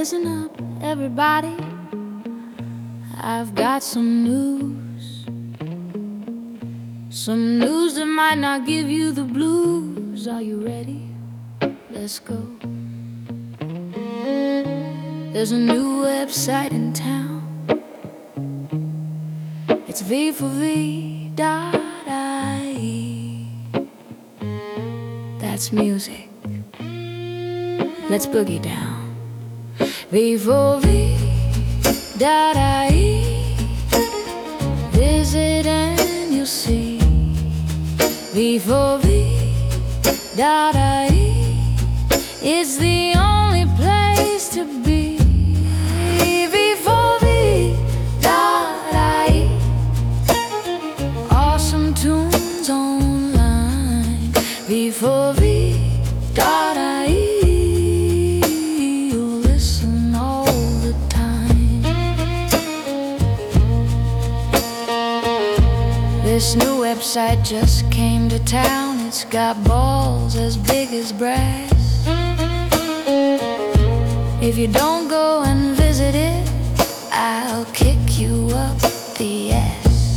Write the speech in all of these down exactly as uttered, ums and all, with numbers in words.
Listen up, everybody, I've got some news. Some news that might not give you the blues. Are you ready? Let's go. There's a new website in town. It's V for V dot I E. That's music. Let's boogie down. V for V dot I E. Visit and you'll see. V for V dot I E. It's the only place to be. V for V dot I E. Awesome tunes online. V for V dot I E. This new website just came to town. It's got balls as big as brass. If you don't go and visit it, I'll kick you up the ass.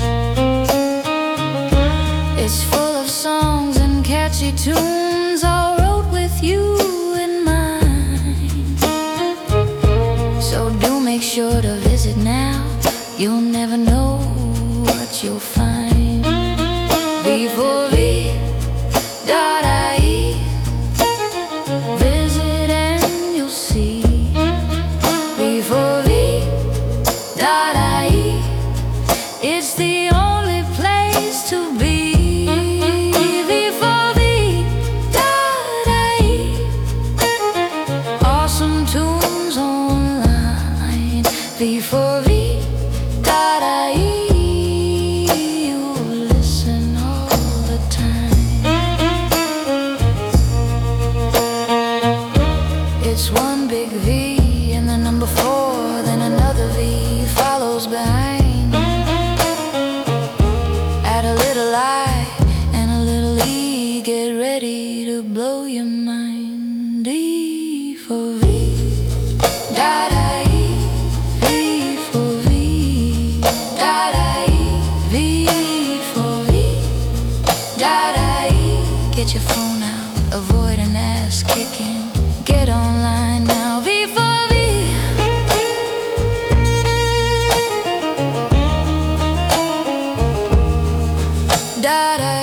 It's full of songs and catchy tunes, all wrote with you in mind. So do make sure to visit now. You'll never know what you'll find. V for V dot I E. Visit and you'll see. V for V dot I E. It's the only place to be. V for V dot I E. Awesome tunes online. V for V dot I E. It's one big V and the number four, then another V follows behind. Add a little I and a little E, get ready to blow your mind. V for V dot I E. V for V dot I E. V for V dot I E. Get your phone out, avoid an ass kicking. Get online now. V for V dot I E.